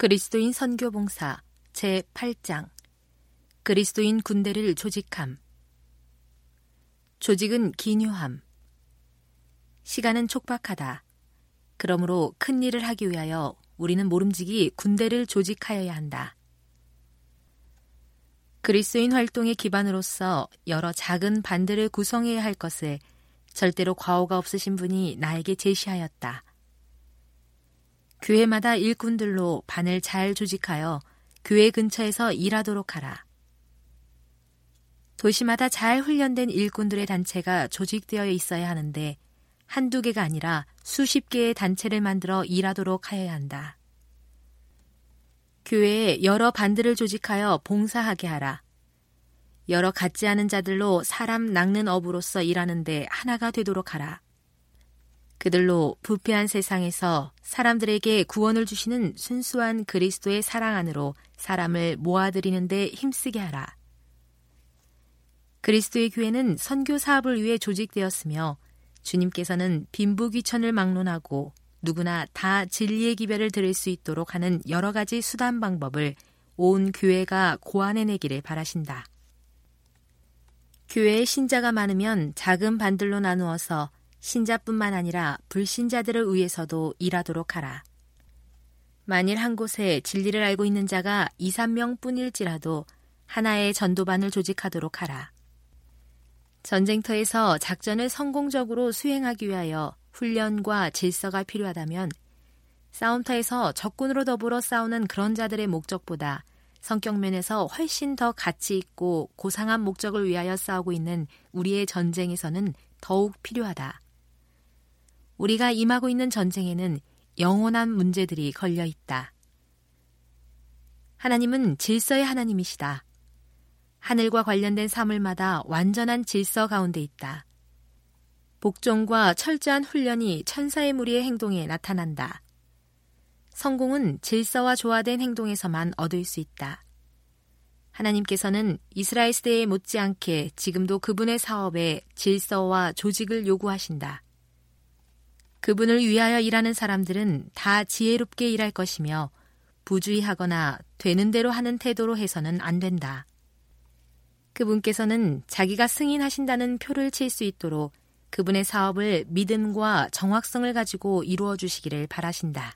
그리스도인 선교봉사 제8장 그리스도인 군대를 조직함. 조직은 기묘함. 시간은 촉박하다. 그러므로 큰 일을 하기 위하여 우리는 모름지기 군대를 조직하여야 한다. 그리스도인 활동의 기반으로서 여러 작은 반들을 구성해야 할 것을 절대로 과오가 없으신 분이 나에게 제시하였다. 교회마다 일꾼들로 반을 잘 조직하여 교회 근처에서 일하도록 하라. 도시마다 잘 훈련된 일꾼들의 단체가 조직되어 있어야 하는데 한두 개가 아니라 수십 개의 단체를 만들어 일하도록 하여야 한다. 교회에 여러 반들을 조직하여 봉사하게 하라. 여러 같지 않은 자들로 사람 낚는 업으로서 일하는데 하나가 되도록 하라. 그들로 부패한 세상에서 사람들에게 구원을 주시는 순수한 그리스도의 사랑 안으로 사람을 모아들이는 데 힘쓰게 하라. 그리스도의 교회는 선교 사업을 위해 조직되었으며 주님께서는 빈부귀천을 막론하고 누구나 다 진리의 기별을 들을 수 있도록 하는 여러 가지 수단 방법을 온 교회가 고안해내기를 바라신다. 교회에 신자가 많으면 작은 반들로 나누어서 신자뿐만 아니라 불신자들을 위해서도 일하도록 하라. 만일 한 곳에 진리를 알고 있는 자가 2, 3명 뿐일지라도 하나의 전도반을 조직하도록 하라. 전쟁터에서 작전을 성공적으로 수행하기 위하여 훈련과 질서가 필요하다면 싸움터에서 적군으로 더불어 싸우는 그런 자들의 목적보다 성격 면에서 훨씬 더 가치 있고 고상한 목적을 위하여 싸우고 있는 우리의 전쟁에서는 더욱 필요하다. 우리가 임하고 있는 전쟁에는 영원한 문제들이 걸려 있다. 하나님은 질서의 하나님이시다. 하늘과 관련된 사물마다 완전한 질서 가운데 있다. 복종과 철저한 훈련이 천사의 무리의 행동에 나타난다. 성공은 질서와 조화된 행동에서만 얻을 수 있다. 하나님께서는 이스라엘 시대에 못지않게 지금도 그분의 사업에 질서와 조직을 요구하신다. 그분을 위하여 일하는 사람들은 다 지혜롭게 일할 것이며 부주의하거나 되는 대로 하는 태도로 해서는 안 된다. 그분께서는 자기가 승인하신다는 표를 칠 수 있도록 그분의 사업을 믿음과 정확성을 가지고 이루어 주시기를 바라신다.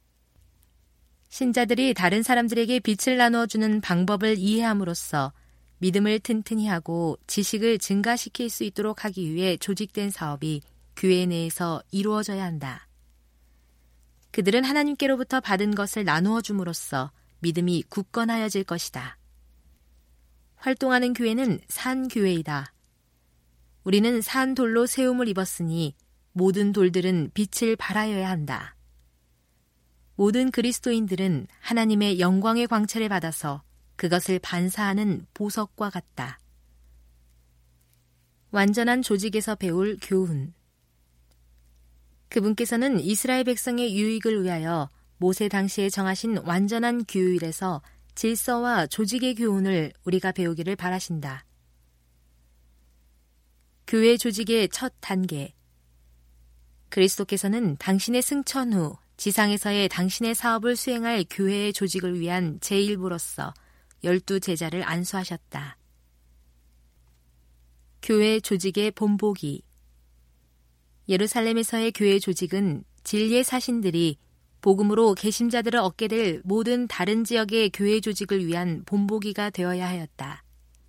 신자들이 다른 사람들에게 빛을 나누어주는 방법을 이해함으로써 믿음을 튼튼히 하고 지식을 증가시킬 수 있도록 하기 위해 조직된 사업이 교회 내에서 이루어져야 한다. 그들은 하나님께로부터 받은 것을 나누어 줌으로써 믿음이 굳건하여질 것이다. 활동하는 교회는 산 교회이다. 우리는 산 돌로 세움을 입었으니 모든 돌들은 빛을 발하여야 한다. 모든 그리스도인들은 하나님의 영광의 광채를 받아서 그것을 반사하는 보석과 같다. 완전한 조직에서 배울 교훈. 그분께서는 이스라엘 백성의 유익을 위하여 모세 당시에 정하신 완전한 규율에서 질서와 조직의 교훈을 우리가 배우기를 바라신다. 교회 조직의 첫 단계. 그리스도께서는 당신의 승천 후 지상에서의 당신의 사업을 수행할 교회의 조직을 위한 제1부로서 12 제자를 안수하셨다. 교회 조직의 본보기. 예루살렘에서의 교회 조직은 진리의 사신들이 복음으로 개심자들을 얻게 될 모든 다른 지역의 교회 조직을 위한 본보기가 되어야 하였다.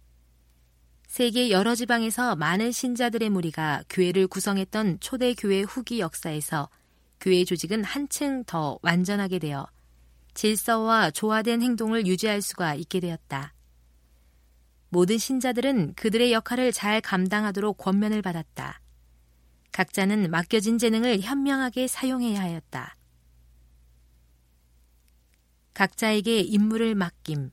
세계 여러 지방에서 많은 신자들의 무리가 교회를 구성했던 초대교회 후기 역사에서 교회 조직은 한층 더 완전하게 되어 질서와 조화된 행동을 유지할 수가 있게 되었다. 모든 신자들은 그들의 역할을 잘 감당하도록 권면을 받았다. 각자는 맡겨진 재능을 현명하게 사용해야 하였다. 각자에게 임무를 맡김.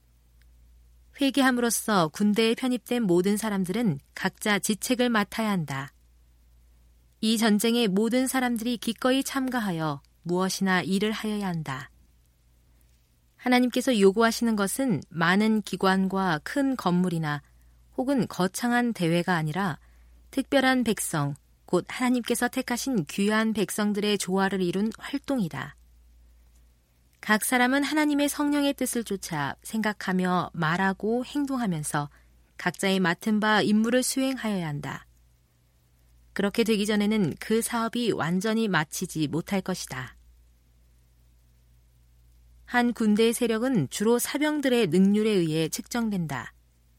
회개함으로써 군대에 편입된 모든 사람들은 각자 지책을 맡아야 한다. 이 전쟁에 모든 사람들이 기꺼이 참가하여 무엇이나 일을 하여야 한다. 하나님께서 요구하시는 것은 많은 기관과 큰 건물이나 혹은 거창한 대회가 아니라 특별한 백성, 곧 하나님께서 택하신 귀한 백성들의 조화를 이룬 활동이다. 각 사람은 하나님의 성령의 뜻을 쫓아 생각하며 말하고 행동하면서 각자의 맡은 바 임무를 수행하여야 한다. 그렇게 되기 전에는 그 사업이 완전히 마치지 못할 것이다. 한 군대의 세력은 주로 사병들의 능률에 의해 측정된다.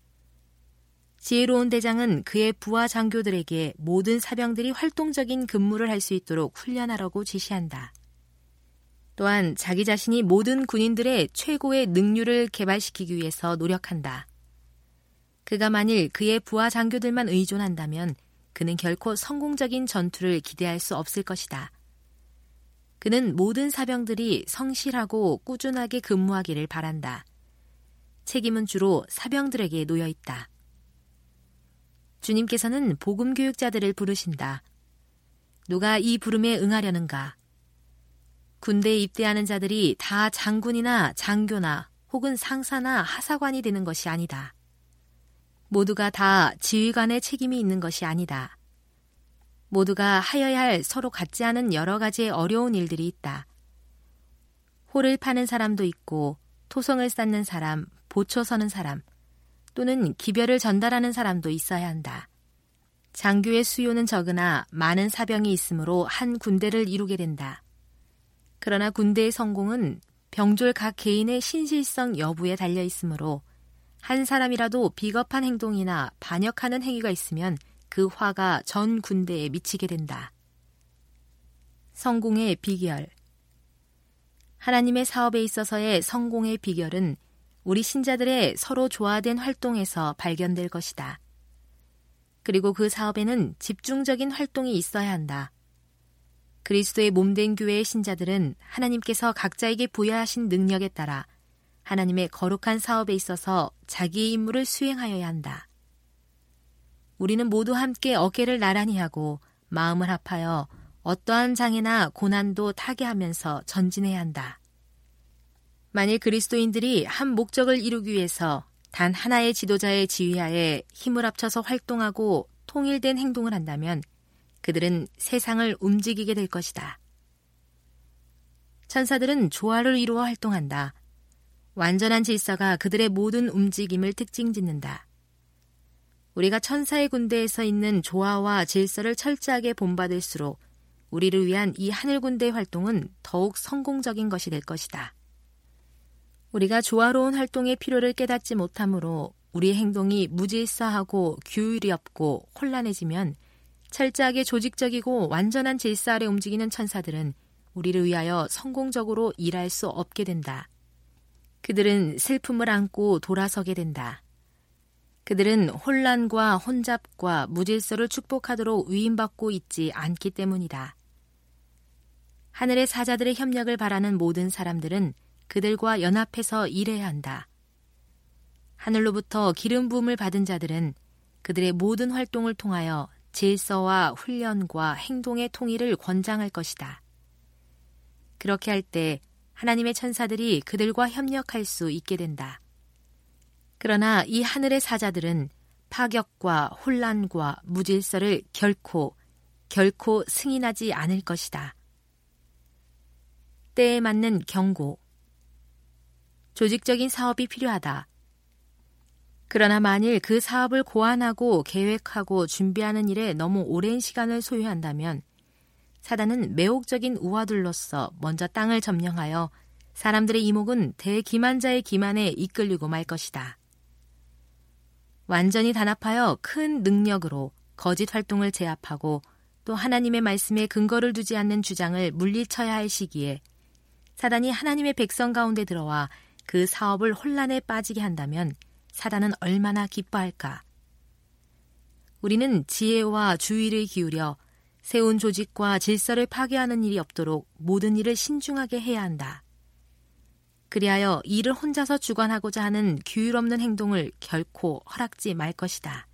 지혜로운 대장은 그의 부하 장교들에게 모든 사병들이 활동적인 근무를 할 수 있도록 훈련하라고 지시한다. 또한 자기 자신이 모든 군인들의 최고의 능률을 개발시키기 위해서 노력한다. 그가 만일 그의 부하 장교들만 의존한다면 그는 결코 성공적인 전투를 기대할 수 없을 것이다. 그는 모든 사병들이 성실하고 꾸준하게 근무하기를 바란다. 책임은 주로 사병들에게 놓여 있다. 주님께서는 복음 교육자들을 부르신다. 누가 이 부름에 응하려는가? 군대에 입대하는 자들이 다 장군이나 장교나 혹은 상사나 하사관이 되는 것이 아니다. 모두가 다 지휘관의 책임이 있는 것이 아니다. 모두가 하여야 할 서로 같지 않은 여러 가지의 어려운 일들이 있다. 홀을 파는 사람도 있고 토성을 쌓는 사람, 보초 서는 사람, 또는 기별을 전달하는 사람도 있어야 한다. 장교의 수요는 적으나 많은 사병이 있으므로 한 군대를 이루게 된다. 그러나 군대의 성공은 병졸 각 개인의 신실성 여부에 달려 있으므로 한 사람이라도 비겁한 행동이나 반역하는 행위가 있으면 그 화가 전 군대에 미치게 된다. 성공의 비결. 하나님의 사업에 있어서의 성공의 비결은 우리 신자들의 서로 조화된 활동에서 발견될 것이다. 그리고 그 사업에는 집중적인 활동이 있어야 한다. 그리스도의 몸된 교회의 신자들은 하나님께서 각자에게 부여하신 능력에 따라 하나님의 거룩한 사업에 있어서 자기의 임무를 수행하여야 한다. 우리는 모두 함께 어깨를 나란히 하고 마음을 합하여 어떠한 장애나 고난도 타개하면서 전진해야 한다. 만일 그리스도인들이 한 목적을 이루기 위해서 단 하나의 지도자의 지휘하에 힘을 합쳐서 활동하고 통일된 행동을 한다면 그들은 세상을 움직이게 될 것이다. 천사들은 조화를 이루어 활동한다. 완전한 질서가 그들의 모든 움직임을 특징짓는다. 우리가 천사의 군대에서 있는 조화와 질서를 철저하게 본받을수록 우리를 위한 이 하늘 군대의 활동은 더욱 성공적인 것이 될 것이다. 우리가 조화로운 활동의 필요를 깨닫지 못하므로 우리의 행동이 무질서하고 규율이 없고 혼란해지면 철저하게 조직적이고 완전한 질서 아래 움직이는 천사들은 우리를 위하여 성공적으로 일할 수 없게 된다. 그들은 슬픔을 안고 돌아서게 된다. 그들은 혼란과 혼잡과 무질서를 축복하도록 위임받고 있지 않기 때문이다. 하늘의 사자들의 협력을 바라는 모든 사람들은 그들과 연합해서 일해야 한다. 하늘로부터 기름 부음을 받은 자들은 그들의 모든 활동을 통하여 질서와 훈련과 행동의 통일을 권장할 것이다. 그렇게 할 때 하나님의 천사들이 그들과 협력할 수 있게 된다. 그러나 이 하늘의 사자들은 파격과 혼란과 무질서를 결코 승인하지 않을 것이다. 때에 맞는 경고. 조직적인 사업이 필요하다. 그러나 만일 그 사업을 고안하고 계획하고 준비하는 일에 너무 오랜 시간을 소요한다면 사단은 매혹적인 우화들로서 먼저 땅을 점령하여 사람들의 이목은 대기만자의 기만에 이끌리고 말 것이다. 완전히 단합하여 큰 능력으로 거짓 활동을 제압하고 또 하나님의 말씀에 근거를 두지 않는 주장을 물리쳐야 할 시기에 사단이 하나님의 백성 가운데 들어와 그 사업을 혼란에 빠지게 한다면 사단은 얼마나 기뻐할까? 우리는 지혜와 주의를 기울여 세운 조직과 질서를 파괴하는 일이 없도록 모든 일을 신중하게 해야 한다. 그리하여 일을 혼자서 주관하고자 하는 규율 없는 행동을 결코 허락지 말 것이다.